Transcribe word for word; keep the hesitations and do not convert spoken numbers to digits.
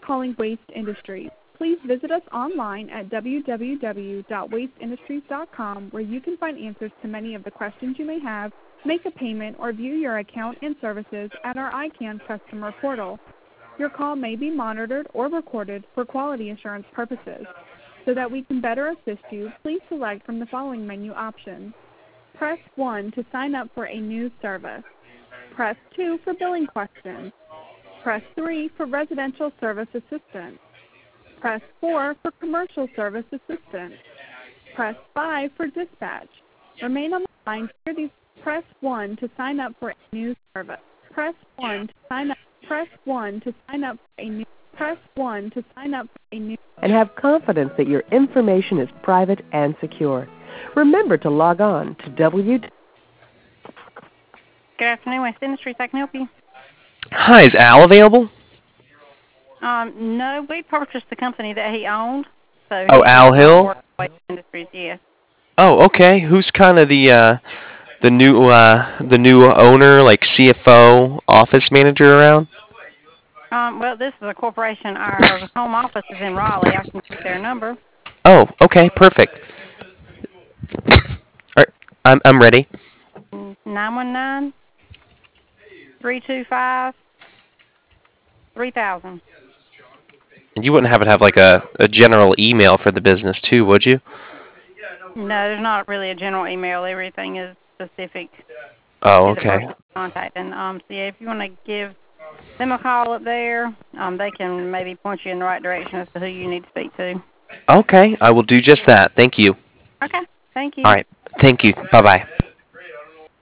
calling Waste Industries. Please visit us online at w w w dot waste industries dot com where you can find answers to many of the questions you may have, make a payment, or view your account and services at our I CAN customer portal. Your call may be monitored or recorded for quality assurance purposes. So that we can better assist you, please select from the following menu options. Press one to sign up for a new service. Press two for billing questions. Press three for residential service assistance. Press four for commercial service assistance. Press five for dispatch. Remain on the line to hear these. Press one to sign up for a new service. Press one to sign up. Press one to sign up for a new. Press one to sign up for a new. And have confidence that your information is private and secure. Remember to log on to W. Good afternoon, Waste Industries. I can help you. Hi, is Al available? Um, no, we purchased the company that he owned. So Oh, Al Hill? Waste Industries, yes. Oh, okay. Who's kind of the uh, the new uh, the new owner, like C F O, office manager around? Um, well, this is a corporation. Our home office is in Raleigh. I can get their number. Oh, okay, perfect. All right, I'm I'm ready. nine one nine, three two five, three thousand. And you wouldn't happen to have like a, a general email for the business too, would you? No, there's not really a general email. Everything is specific Oh, to the okay. person contacting. Um, so yeah, if you want to give them a call up there, um, they can maybe point you in the right direction as to who you need to speak to. Okay, I will do just that. Thank you. Okay, thank you. All right, thank you. Bye-bye.